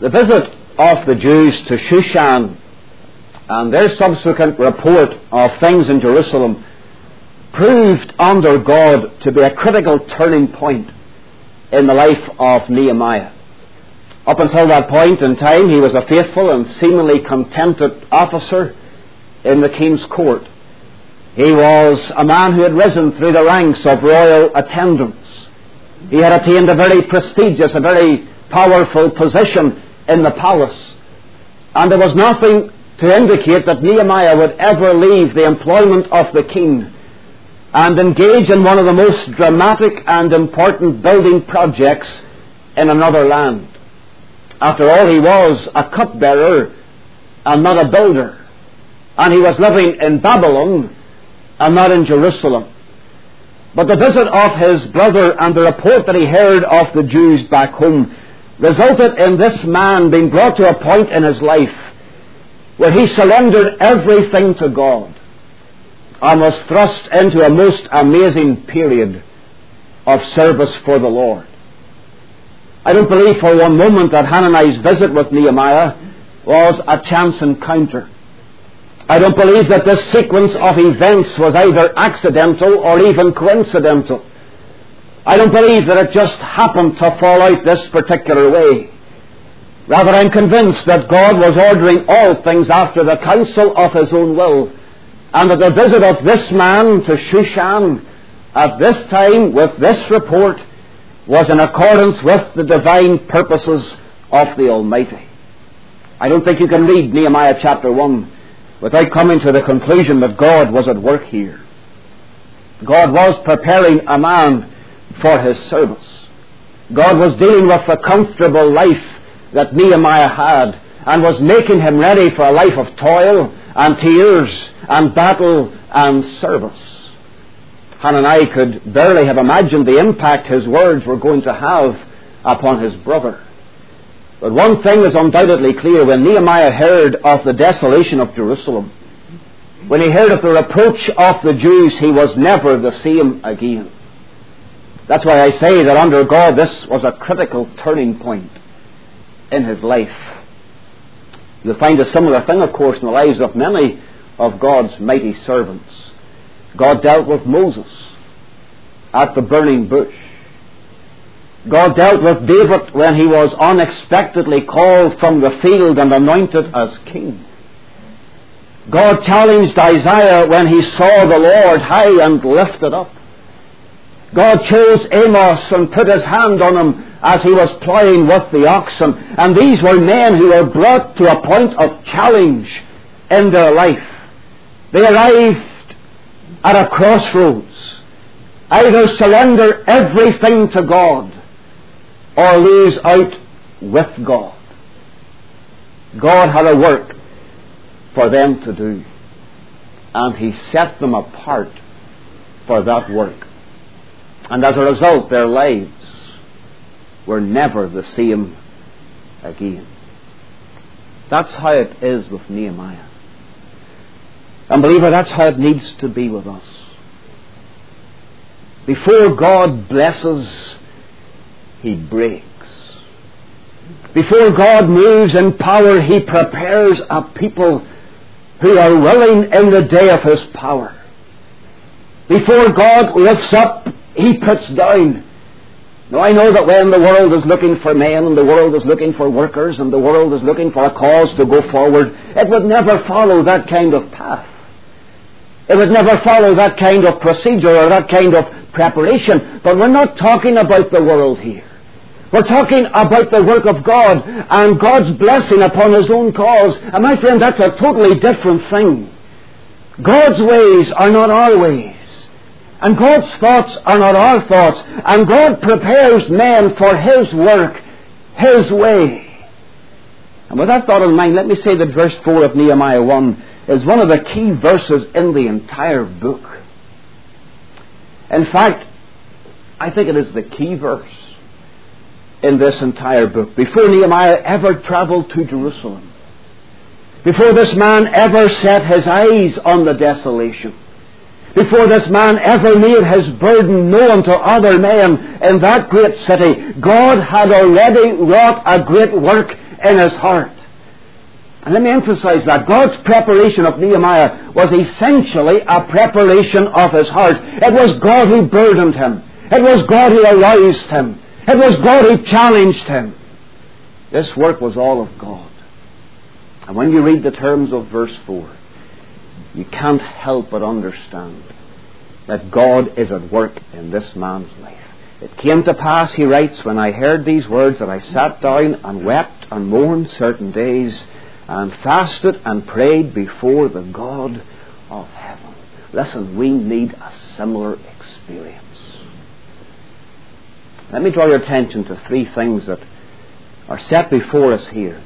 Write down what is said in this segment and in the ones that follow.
The visit of the Jews to Shushan and their subsequent report of things in Jerusalem proved under God to be a critical turning point in the life of Nehemiah. Up until that point in time, he was a faithful and seemingly contented officer in the king's court. He was a man who had risen through the ranks of royal attendants. He had attained a very prestigious, a very powerful position in the palace. And there was nothing to indicate that Nehemiah would ever leave the employment of the king and engage in one of the most dramatic and important building projects in another land. After all, he was a cupbearer and not a builder. And he was living in Babylon and not in Jerusalem. But the visit of his brother and the report that he heard of the Jews back home resulted in this man being brought to a point in his life where he surrendered everything to God and was thrust into a most amazing period of service for the Lord. I don't believe for one moment that Hananiah's visit with Nehemiah was a chance encounter. I don't believe that this sequence of events was either accidental or even coincidental. I don't believe that it just happened to fall out this particular way. Rather, I'm convinced that God was ordering all things after the counsel of His own will, and that the visit of this man to Shushan at this time with this report was in accordance with the divine purposes of the Almighty. I don't think you can read Nehemiah chapter 1 without coming to the conclusion that God was at work here. God was preparing a man for His service. God was dealing with the comfortable life that Nehemiah had and was making him ready for a life of toil and tears and battle and service. Hananiah could barely have imagined the impact his words were going to have upon his brother. But one thing is undoubtedly clear: when Nehemiah heard of the desolation of Jerusalem, when he heard of the reproach of the Jews, he was never the same again. That's why I say that under God this was a critical turning point in his life. You'll find a similar thing, of course, in the lives of many of God's mighty servants. God dealt with Moses at the burning bush. God dealt with David when he was unexpectedly called from the field and anointed as king. God challenged Isaiah when he saw the Lord high and lifted up. God chose Amos and put His hand on him as he was ploughing with the oxen. And these were men who were brought to a point of challenge in their life. They arrived at a crossroads. Either surrender everything to God or lose out with God. God had a work for them to do, and He set them apart for that work. And as a result, their lives were never the same again. That's how it is with Nehemiah. And believer, that's how it needs to be with us. Before God blesses, He breaks. Before God moves in power, He prepares a people who are willing in the day of His power. Before God lifts up, He puts down. Now, I know that when the world is looking for men, and the world is looking for workers, and the world is looking for a cause to go forward, it would never follow that kind of path. It would never follow that kind of procedure or that kind of preparation. But we're not talking about the world here. We're talking about the work of God and God's blessing upon His own cause. And my friend, that's a totally different thing. God's ways are not our ways. And God's thoughts are not our thoughts. And God prepares men for His work, His way. And with that thought in mind, let me say that verse 4 of Nehemiah 1 is one of the key verses in the entire book. In fact, I think it is the key verse in this entire book. Before Nehemiah ever traveled to Jerusalem, before this man ever set his eyes on the desolation, before this man ever made his burden known to other men in that great city, God had already wrought a great work in his heart. And let me emphasize that. God's preparation of Nehemiah was essentially a preparation of his heart. It was God who burdened him. It was God who aroused him. It was God who challenged him. This work was all of God. And when you read the terms of verse 4, you can't help but understand that God is at work in this man's life. It came to pass, he writes, when I heard these words, that I sat down and wept and mourned certain days, and fasted and prayed before the God of heaven. Listen, we need a similar experience. Let me draw your attention to three things that are set before us here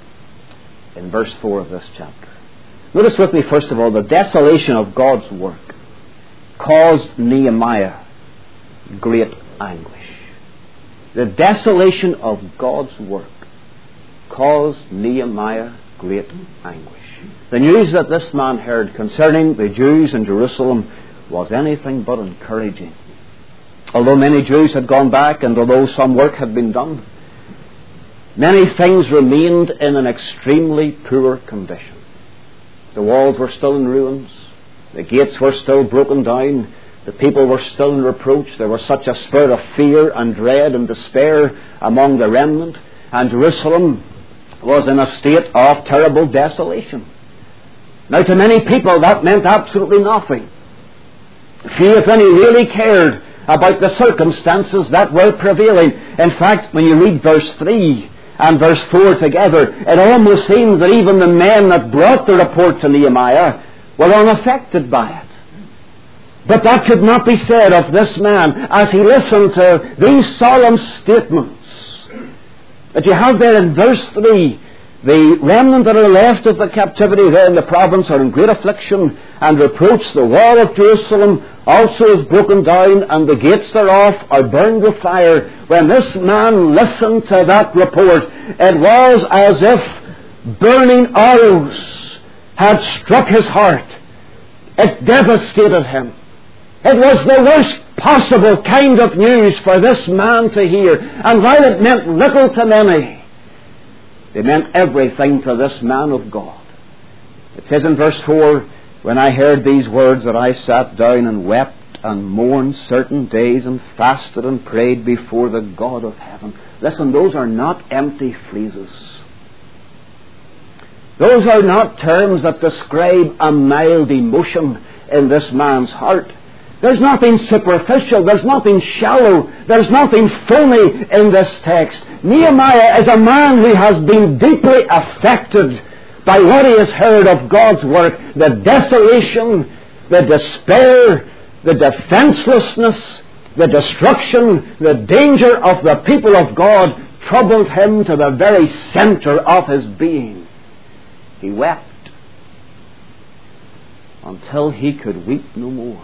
in verse 4 of this chapter. Notice with me, first of all, the desolation of God's work caused Nehemiah great anguish. The desolation of God's work caused Nehemiah great anguish. The news that this man heard concerning the Jews in Jerusalem was anything but encouraging. Although many Jews had gone back, and although some work had been done, many things remained in an extremely poor condition. The walls were still in ruins. The gates were still broken down. The people were still in reproach. There was such a spirit of fear and dread and despair among the remnant. And Jerusalem was in a state of terrible desolation. Now, to many people that meant absolutely nothing. Few, if any, really cared about the circumstances that were prevailing. In fact, when you read verse 3 and verse 4 together, it almost seems that even the men that brought the report to Nehemiah were unaffected by it. But that could not be said of this man as he listened to these solemn statements that you have there in verse 3. The remnant that are left of the captivity there in the province are in great affliction and reproach. The wall of Jerusalem also is broken down, and the gates thereof are burned with fire. When this man listened to that report, it was as if burning arrows had struck his heart. It devastated him. It was the worst possible kind of news for this man to hear. And while it meant little to many, it meant everything to this man of God. It says in verse 4, when I heard these words, that I sat down and wept and mourned certain days and fasted and prayed before the God of heaven. Listen, those are not empty phrases. Those are not terms that describe a mild emotion in this man's heart. There's nothing superficial, there's nothing shallow, there's nothing phony in this text. Nehemiah is a man who has been deeply affected by what he has heard of God's work. The desolation, the despair, the defenselessness, the destruction, the danger of the people of God troubled him to the very center of his being. He wept until he could weep no more.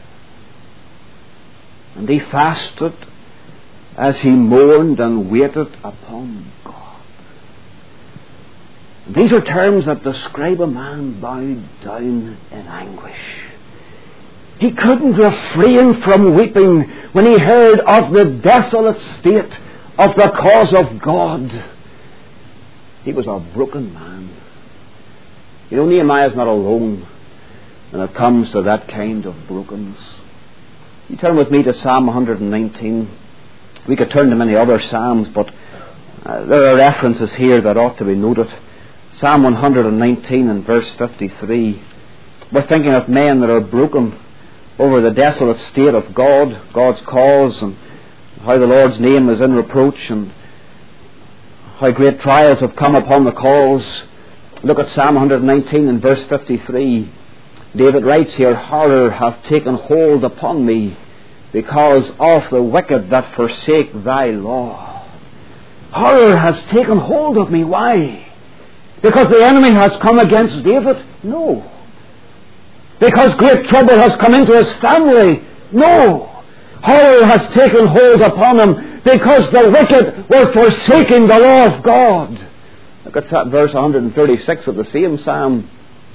And he fasted as he mourned and waited upon God. These are terms that describe a man bowed down in anguish. He couldn't refrain from weeping when he heard of the desolate state of the cause of God. He was a broken man. You know, Nehemiah's not alone when it comes to that kind of brokenness. You turn with me to Psalm 119. We could turn to many other psalms, but there are references here that ought to be noted. Psalm 119 and verse 53. We're thinking of men that are broken over the desolate state of God, God's cause, and how the Lord's name is in reproach, and how great trials have come upon the cause. Look at Psalm 119 and verse 53. David writes here, horror hath taken hold upon me because of the wicked that forsake thy law. Horror has taken hold of me. Why? Because the enemy has come against David? No. Because great trouble has come into his family? No. Horror has taken hold upon him because the wicked were forsaking the law of God. Look at that verse 136 of the same Psalm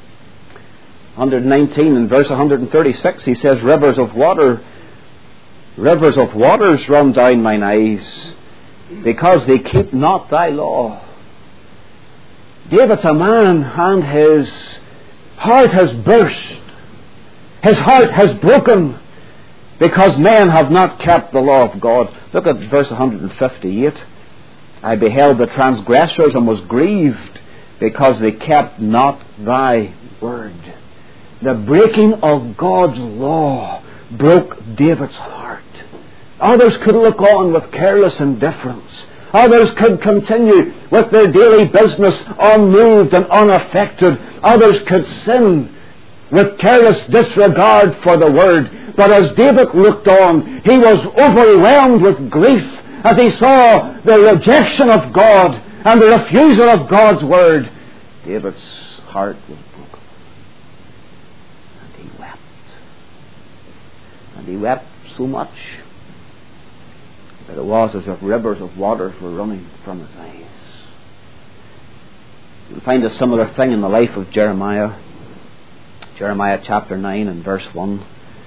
119 and verse 136. He says, rivers of waters run down mine eyes, because they keep not thy law. David's a man, and his heart has burst. His heart has broken because men have not kept the law of God. Look at verse 158. I beheld the transgressors and was grieved because they kept not thy word. The breaking of God's law broke David's heart. Others could look on with careless indifference. Others could continue with their daily business unmoved and unaffected. Others could sin with careless disregard for the word. But as David looked on, he was overwhelmed with grief as he saw the rejection of God and the refusal of God's word. David's heart was broken. And he wept. And he wept so much that it was as if rivers of waters were running from his eyes. You'll find a similar thing in the life of Jeremiah. Jeremiah chapter 9 and verse 1.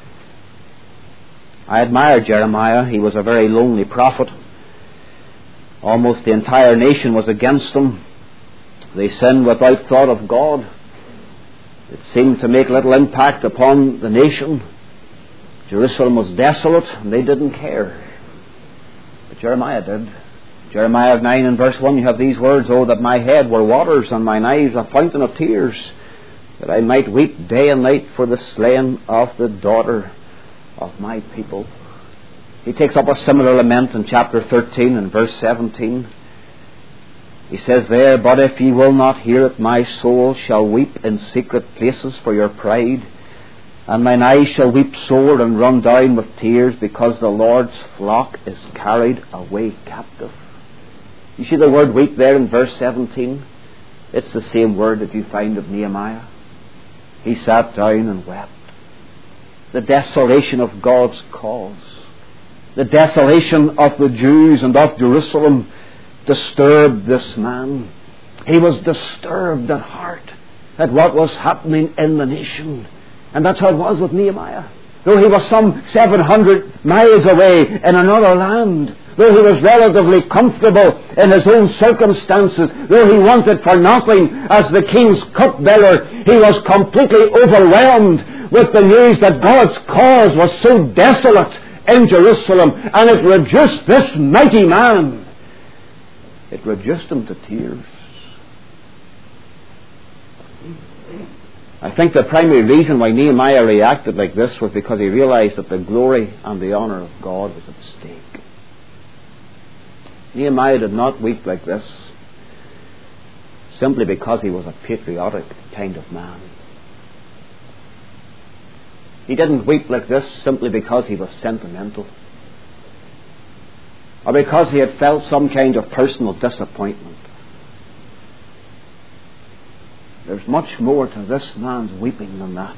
I admire Jeremiah. He was a very lonely prophet. Almost the entire nation was against him. They sinned without thought of God. It seemed to make little impact upon the nation. Jerusalem was desolate, and they didn't care. But Jeremiah did. Jeremiah 9 and verse 1, you have these words, "Oh, that my head were waters, and mine eyes a fountain of tears, that I might weep day and night for the slain of the daughter of my people." He takes up a similar lament in chapter 13 and verse 17. He says there, "But if ye will not hear it, my soul shall weep in secret places for your pride, and mine eyes shall weep sore and run down with tears, because the Lord's flock is carried away captive." You see the word weep there in verse 17? It's the same word that you find of Nehemiah. He sat down and wept. The desolation of God's cause, the desolation of the Jews and of Jerusalem disturbed this man. He was disturbed at heart at what was happening in the nation. And that's how it was with Nehemiah. Though he was some 700 miles away in another land, though he was relatively comfortable in his own circumstances, though he wanted for nothing as the king's cupbearer, he was completely overwhelmed with the news that God's cause was so desolate in Jerusalem, and it reduced this mighty man. It reduced him to tears. I think the primary reason why Nehemiah reacted like this was because he realized that the glory and the honor of God was at stake. Nehemiah did not weep like this simply because he was a patriotic kind of man. He didn't weep like this simply because he was sentimental, or because he had felt some kind of personal disappointment. There's much more to this man's weeping than that.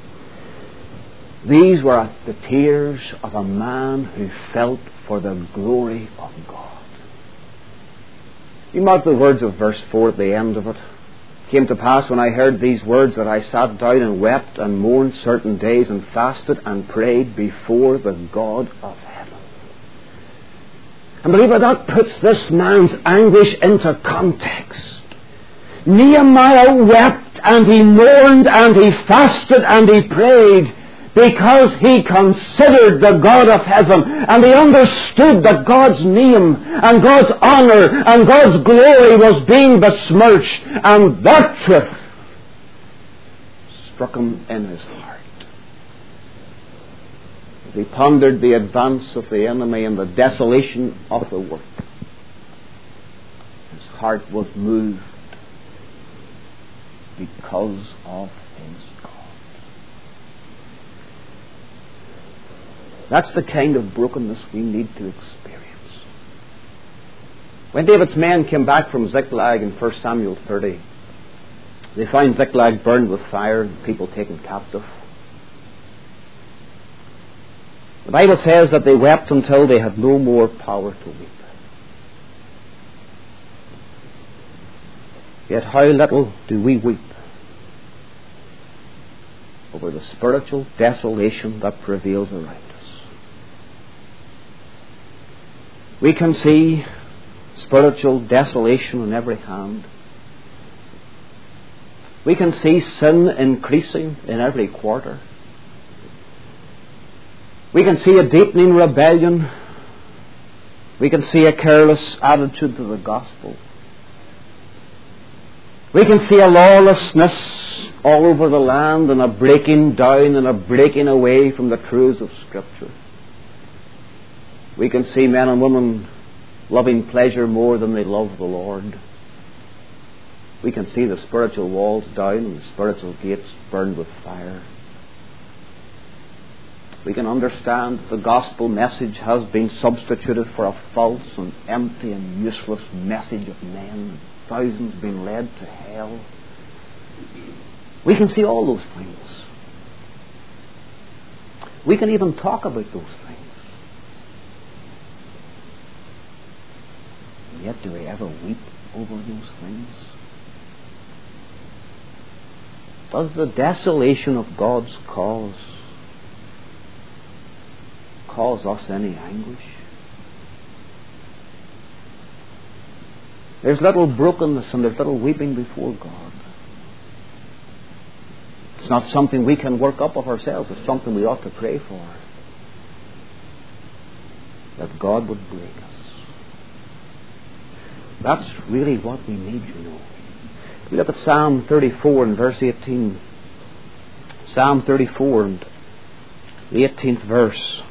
These were the tears of a man who felt for the glory of God. You mark the words of verse 4 at the end of it. It came to pass when I heard these words that I sat down and wept and mourned certain days and fasted and prayed before the God of heaven. And believe it, that puts this man's anguish into context. Nehemiah wept and he mourned and he fasted and he prayed because he considered the God of heaven, and he understood that God's name and God's honor and God's glory was being besmirched, and that truth struck him in his heart. As he pondered the advance of the enemy and the desolation of the work, his heart was moved because of his God. That's the kind of brokenness we need to experience. When David's men came back from Ziklag in 1 Samuel 30, they found Ziklag burned with fire and people taken captive. The Bible says that they wept until they had no more power to weep. Yet how little do we weep over the spiritual desolation that prevails around us. We can see spiritual desolation on every hand. We can see sin increasing in every quarter. We can see a deepening rebellion. We can see a careless attitude to the gospel. We can see a lawlessness all over the land, and a breaking down and a breaking away from the truths of Scripture. We can see men and women loving pleasure more than they love the Lord. We can see the spiritual walls down and the spiritual gates burned with fire. We can understand that the gospel message has been substituted for a false and empty and useless message of men. Thousands being led to hell. We can see all those things. We can even talk about those things. And yet, do we ever weep over those things? Does the desolation of God's cause us any anguish? There's little brokenness and there's little weeping before God. It's not something we can work up of ourselves. It's something we ought to pray for. That God would break us. That's really what we need, you know. We look at Psalm 34 and verse 18. Psalm 34 and the 18th verse.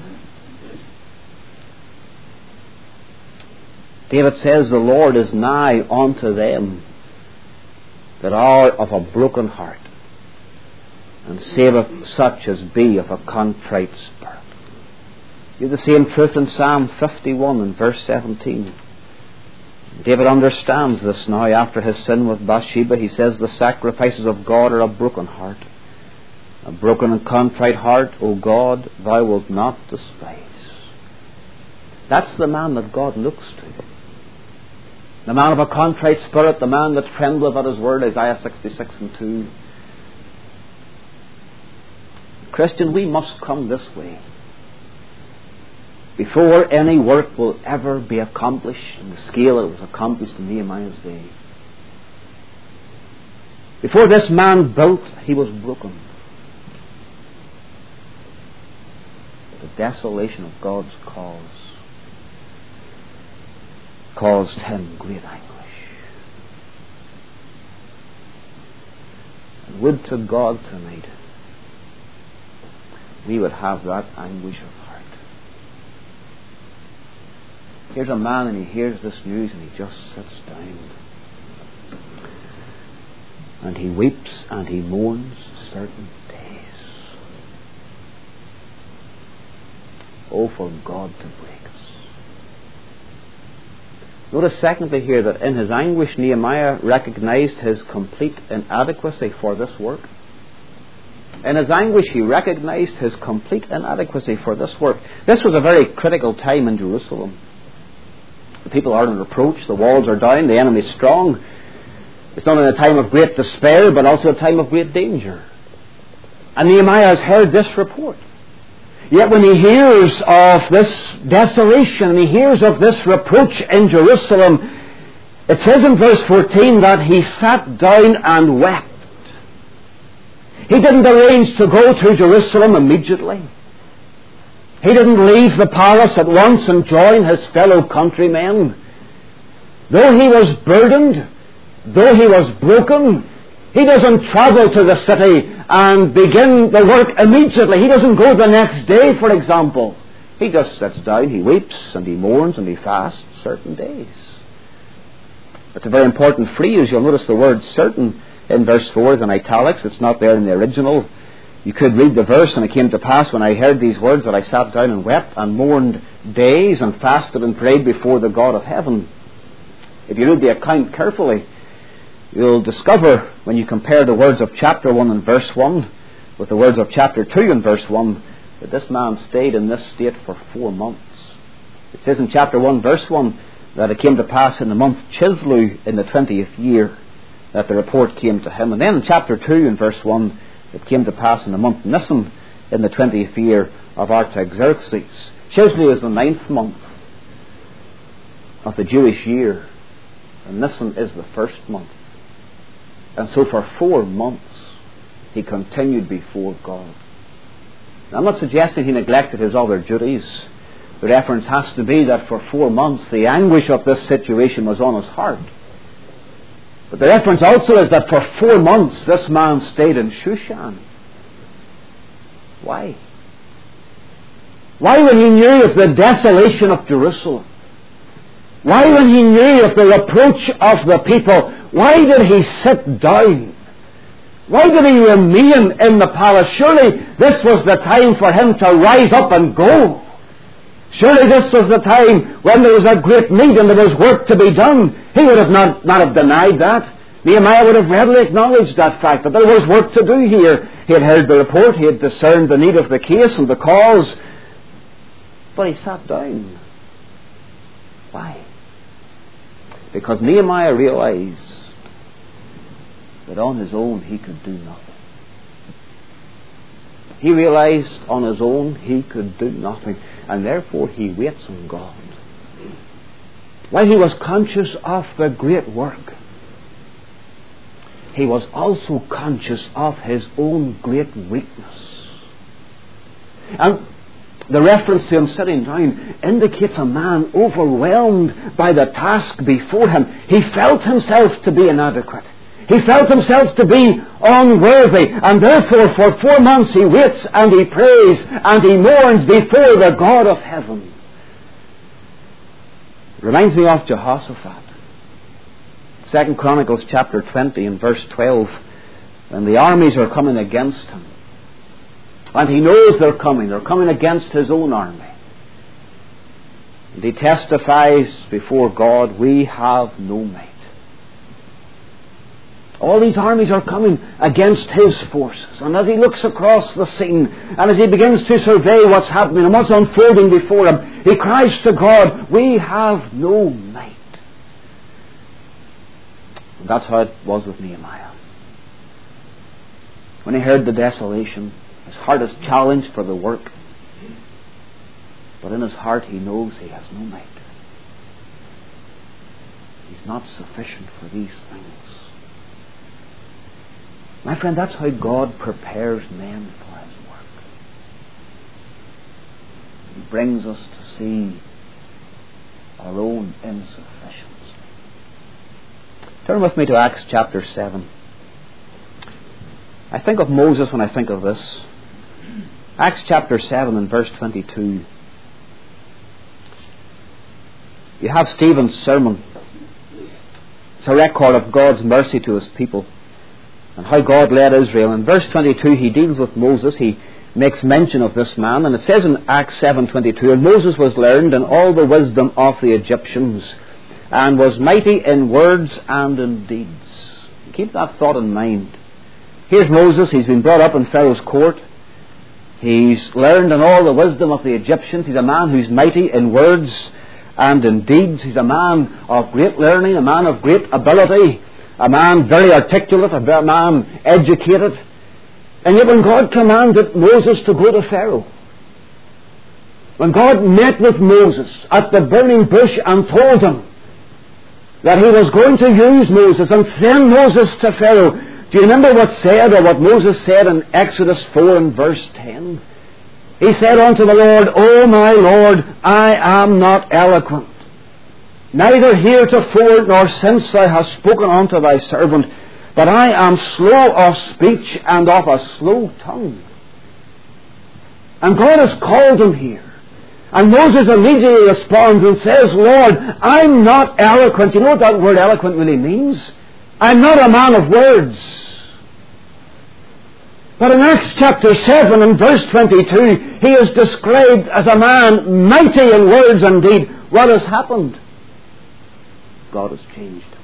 David says, "The Lord is nigh unto them that are of a broken heart, and saveth such as be of a contrite spirit." You have the same truth in Psalm 51 and verse 17. David understands this now after his sin with Bathsheba. He says, "The sacrifices of God are a broken heart. A broken and contrite heart, O God, thou wilt not despise." That's the man that God looks to. The man of a contrite spirit, the man that trembleth at his word, Isaiah 66 and 2. Christian, we must come this way. Before any work will ever be accomplished in the scale that it was accomplished in Nehemiah's day. Before this man built, he was broken. The desolation of God's cause caused him great anguish. And would to God tonight we would have that anguish of heart. Here's a man and he hears this news and he just sits down. And he weeps and he mourns certain days. Oh, for God to break us. Notice secondly here that in his anguish Nehemiah recognized his complete inadequacy for this work. In his anguish he recognized his complete inadequacy for this work. This was a very critical time in Jerusalem. The people are in reproach, the walls are down, the enemy is strong. It's not in a time of great despair, but also a time of great danger. And Nehemiah has heard this report. Yet when he hears of this desolation, and he hears of this reproach in Jerusalem, it says in verse 14 that he sat down and wept. He didn't arrange to go to Jerusalem immediately. He didn't leave the palace at once and join his fellow countrymen. Though he was burdened, though he was broken, he doesn't travel to the city and begin the work immediately. He doesn't go the next day, for example. He just sits down, he weeps, and he mourns, and he fasts certain days. It's a very important phrase. You'll notice the word certain in verse 4 is in italics. It's not there in the original. You could read the verse, "And it came to pass when I heard these words that I sat down and wept and mourned days and fasted and prayed before the God of heaven." If you read the account carefully, you'll discover when you compare the words of chapter 1 and verse 1 with the words of chapter 2 and verse 1 that this man stayed in this state for 4 months. It says in chapter 1 verse 1 that it came to pass in the month Chislew in the 20th year that the report came to him. And then in chapter 2 and verse 1 it came to pass in the month Nisan in the 20th year of Artaxerxes. Chislew is the 9th month of the Jewish year, and Nisan is the 1st month And so for 4 months he continued before God. Now, I'm not suggesting he neglected his other duties. The reference has to be that for 4 months the anguish of this situation was on his heart. But the reference also is that for 4 months this man stayed in Shushan. Why? Why, when he knew of the desolation of Jerusalem? Why, when he knew of the reproach of the people, why did he sit down? Why did he remain in the palace? Surely this was the time for him to rise up and go. Surely this was the time when there was a great need and there was work to be done. He would have not have denied that. Nehemiah would have readily acknowledged that fact, that there was work to do here. He had heard the report, he had discerned the need of the case and the cause. But he sat down. Why? Because Nehemiah realized that on his own he could do nothing. He realized on his own he could do nothing, and therefore he waits on God. While he was conscious of the great work, he was also conscious of his own great weakness. And the reference to him sitting down indicates a man overwhelmed by the task before him. He felt himself to be inadequate. He felt himself to be unworthy, and therefore for 4 months he waits and he prays and he mourns before the God of heaven. It reminds me of Jehoshaphat. 2 Chronicles chapter 20 and verse 12, when the armies are coming against him. And he knows they're coming against his own army. And he testifies before God, we have no might. All these armies are coming against his forces. And as he looks across the scene, and as he begins to survey what's happening and what's unfolding before him, he cries to God, we have no might. And that's how it was with Nehemiah. When he heard the desolation, his heart is challenged for the work. But in his heart he knows he has no might. He's not sufficient for these things. My friend, that's how God prepares men for his work. He brings us to see our own insufficiency. Turn with me to Acts chapter 7. I think of Moses when I think of this. Acts chapter 7 and verse 22. You have Stephen's sermon. It's a record of God's mercy to his people and how God led Israel. In verse 22 he deals with Moses. He makes mention of this man, and it says in Acts 7:22, and Moses was learned in all the wisdom of the Egyptians, and was mighty in words and in deeds. Keep that thought in mind. Here's Moses. He's been brought up in Pharaoh's court. He's learned in all the wisdom of the Egyptians. He's a man who's mighty in words and in deeds. He's a man of great learning, a man of great ability, a man very articulate, a man educated. And yet when God commanded Moses to go to Pharaoh, when God met with Moses at the burning bush and told him that he was going to use Moses and send Moses to Pharaoh, do you remember what Moses said in Exodus 4 and verse 10? He said unto the Lord, O my Lord, I am not eloquent, neither heretofore nor since thou hast spoken unto thy servant, but I am slow of speech and of a slow tongue. And God has called him here. And Moses immediately responds and says, Lord, I'm not eloquent. You know what that word eloquent really means? I'm not a man of words. But in Acts chapter 7 and verse 22, he is described as a man mighty in words and deed. What has happened? God has changed him.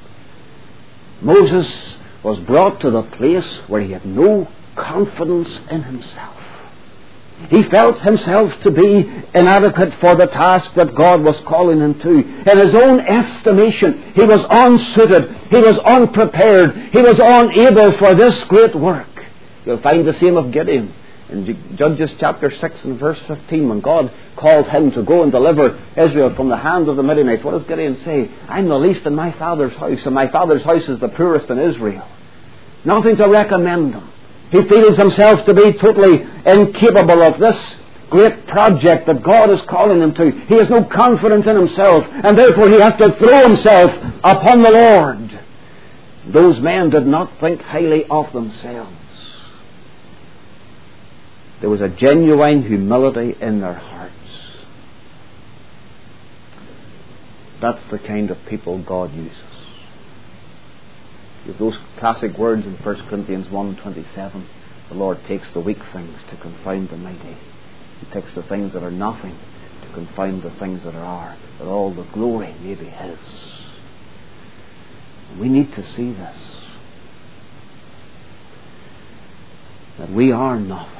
Moses was brought to the place where he had no confidence in himself. He felt himself to be inadequate for the task that God was calling him to. In his own estimation, he was unsuited, he was unprepared, he was unable for this great work. You'll find the same of Gideon in Judges chapter 6 and verse 15, when God called him to go and deliver Israel from the hand of the Midianites. What does Gideon say? I'm the least in my father's house, and my father's house is the poorest in Israel. nothing to recommend him. He feels himself to be totally incapable of this great project that God is calling him to. He has no confidence in himself, and therefore he has to throw himself upon the Lord. Those men did not think highly of themselves. There was a genuine humility in their hearts. That's the kind of people God uses. With those classic words in 1 Corinthians 1:27, the Lord takes the weak things to confound the mighty. He takes the things that are nothing to confound the things that are, that all the glory may be His. And we need to see this, that we are nothing,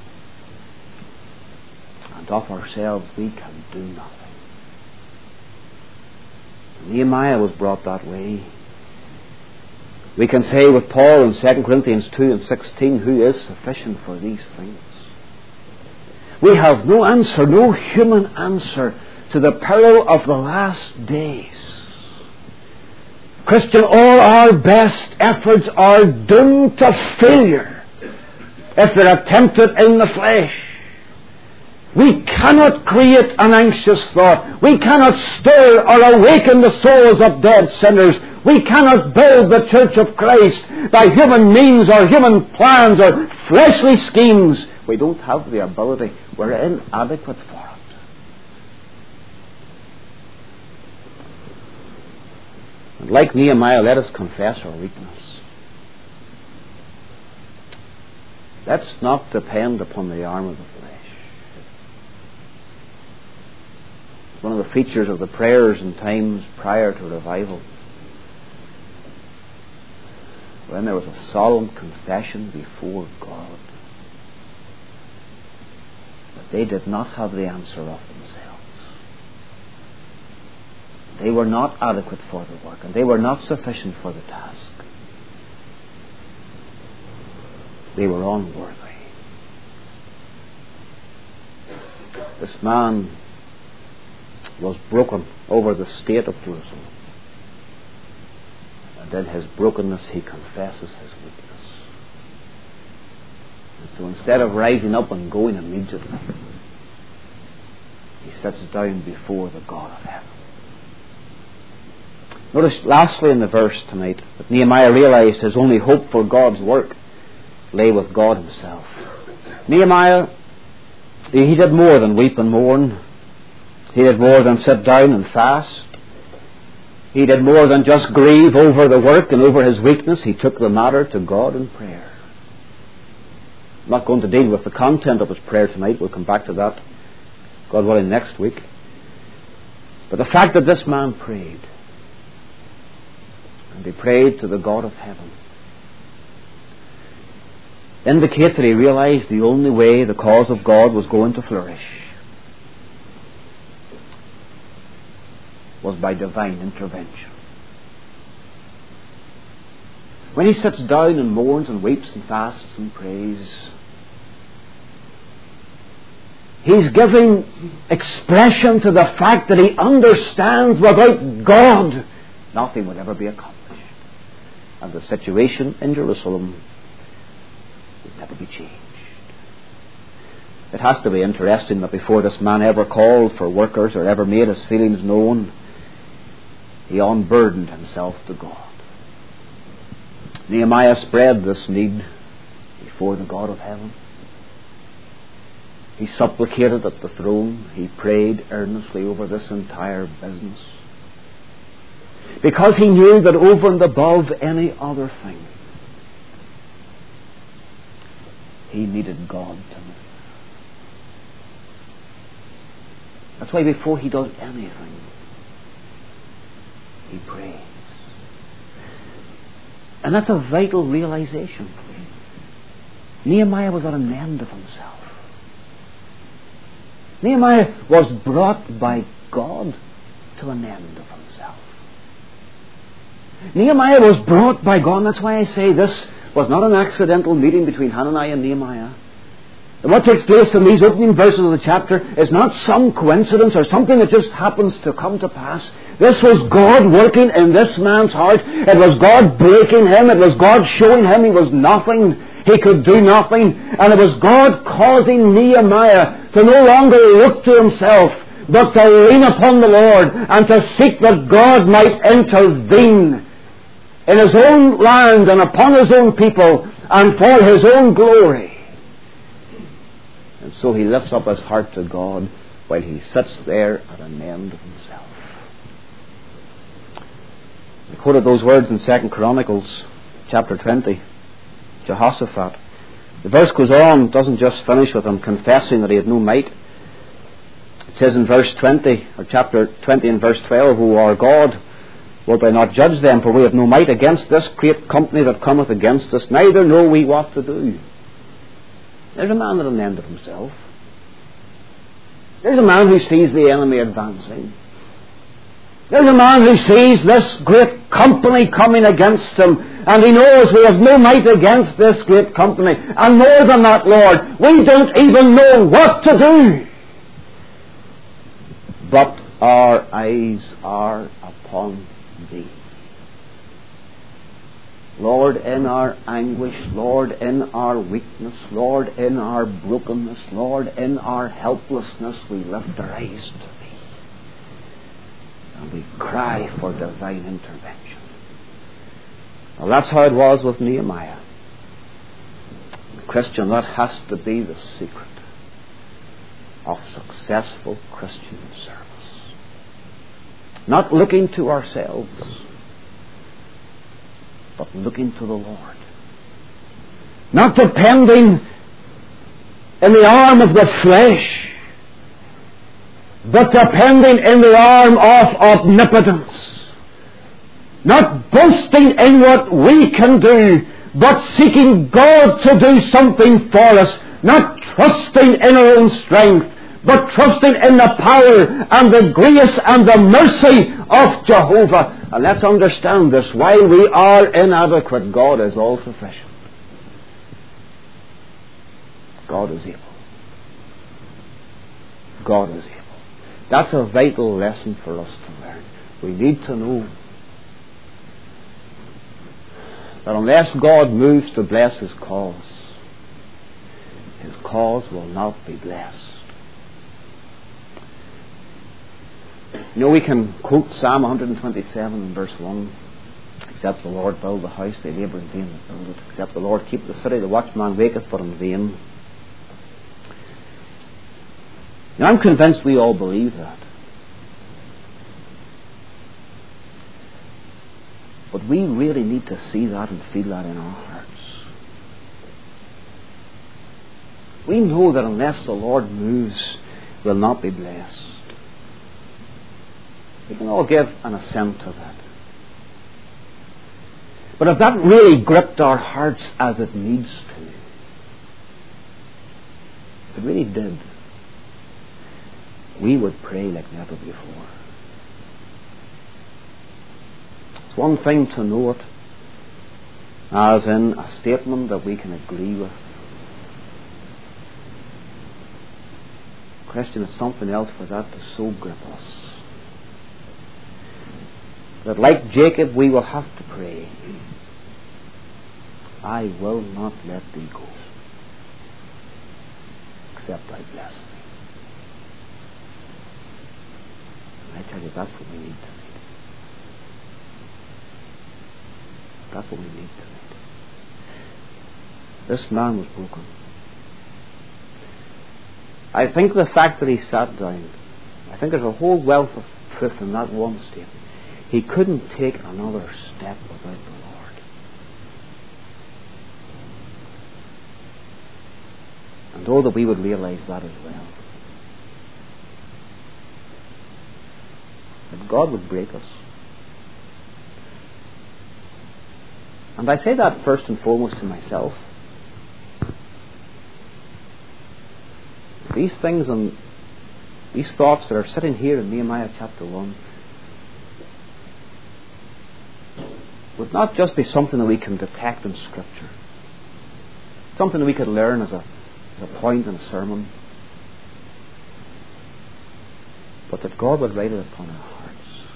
and of ourselves we can do nothing. Nehemiah was brought that way. We can say with Paul in 2 Corinthians 2:16, who is sufficient for these things? We have no answer, no human answer to the peril of the last days. Christian, all our best efforts are doomed to failure if they're attempted in the flesh. We cannot create an anxious thought. We cannot stir or awaken the souls of dead sinners. We cannot build the church of Christ by human means or human plans or fleshly schemes. We don't have the ability. We're inadequate for it. And like Nehemiah, let us confess our weakness. Let's not depend upon the arm of the flesh. One of the features of the prayers in times prior to revival, when there was a solemn confession before God that they did not have the answer of themselves. They were not adequate for the work, and they were not sufficient for the task. They were unworthy. This man was broken over the state of Jerusalem. And in his brokenness he confesses his weakness. And so instead of rising up and going immediately, he sits down before the God of heaven. Notice lastly in the verse tonight that Nehemiah realized his only hope for God's work lay with God Himself. Nehemiah, he did more than weep and mourn. He did more than sit down and fast. He did more than just grieve over the work and over his weakness. He took the matter to God in prayer. I'm not going to deal with the content of his prayer tonight. We'll come back to that, God willing, next week. But the fact that this man prayed, and he prayed to the God of heaven, indicates that he realized the only way the cause of God was going to flourish was by divine intervention. When he sits down and mourns and weeps and fasts and prays, he's giving expression to the fact that he understands without God nothing would ever be accomplished, and the situation in Jerusalem would never be changed. It has to be interesting that before this man ever called for workers or ever made his feelings known, he unburdened himself to God. Nehemiah spread this need before the God of heaven. He supplicated at the throne. He prayed earnestly over this entire business, because he knew that over and above any other thing, he needed God to move. That's why before he does anything, he prays. And that's a vital realization. Nehemiah was at an end of himself. Nehemiah was brought by God to an end of himself. Nehemiah was brought by God, and that's why I say this was not an accidental meeting between Hananiah and Nehemiah. And what takes place in these opening verses of the chapter is not some coincidence or something that just happens to come to pass. This was God working in this man's heart. It was God breaking him. It was God showing him he was nothing. He could do nothing. And it was God causing Nehemiah to no longer look to himself, but to lean upon the Lord and to seek that God might intervene in his own land and upon his own people and for his own glory. And so he lifts up his heart to God while he sits there at an end of himself. I quoted those words in 2 Chronicles chapter 20, Jehoshaphat. The verse goes on, doesn't just finish with him confessing that he had no might. It says in verse 20, or chapter 20 and verse 12, O our God, wilt thou not judge them? For we have no might against this great company that cometh against us, neither know we what to do. There's a man at an end of himself. There's a man who sees the enemy advancing. There's a man who sees this great company coming against him, and he knows we have no might against this great company. And more than that, Lord, we don't even know what to do. But our eyes are upon Thee. Lord, in our anguish, Lord, in our weakness, Lord, in our brokenness, Lord, in our helplessness, we lift our eyes to Thee. And we cry for divine intervention. Well, that's how it was with Nehemiah. Christian, that has to be the secret of successful Christian service. Not looking to ourselves, but looking to the Lord. Not depending in the arm of the flesh, but depending in the arm of omnipotence. Not boasting in what we can do, but seeking God to do something for us. Not trusting in our own strength, but trusting in the power and the grace and the mercy of Jehovah. And let's understand this. While we are inadequate, God is all sufficient. God is able. God is able. That's a vital lesson for us to learn. We need to know that unless God moves to bless His cause will not be blessed. You know, we can quote Psalm 127 and verse 1. Except the Lord build the house, they labour in vain that build it. Except the Lord keep the city, the watchman waketh but in vain. Now, I'm convinced we all believe that. But we really need to see that and feel that in our hearts. We know that unless the Lord moves, we'll not be blessed. We can all give an assent to that. But if that really gripped our hearts as it needs to, if it really did, we would pray like never before. It's one thing to know it as in a statement that we can agree with. Question, it's something else for that to so grip us that like Jacob we will have to pray, I will not let Thee go except I bless Thee. And I tell you, that's what we need tonight. That's what we need tonight. This man was broken. I think the fact that he sat down, I think there's a whole wealth of truth in that one statement. He couldn't take another step without the Lord. And oh, that we would realize that as well. That God would break us. And I say that first and foremost to myself. These things and these thoughts that are sitting here in Nehemiah chapter 1 would not just be something that we can detect in Scripture, something that we could learn as a as a point in a sermon, but that God would write it upon our hearts.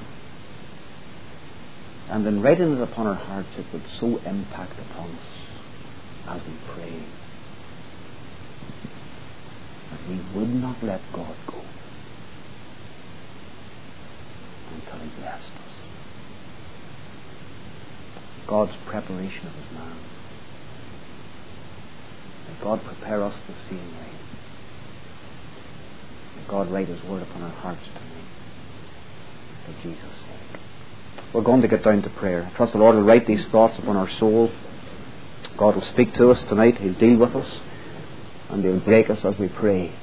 And in writing it upon our hearts, it would so impact upon us as we pray that we would not let God go until He blessed us. God's preparation of His man. May God prepare us the same way. May God write His word upon our hearts tonight, for Jesus' sake. We're going to get down to prayer. I trust the Lord will write these thoughts upon our soul. God will speak to us tonight. He'll deal with us, and He'll break us as we pray.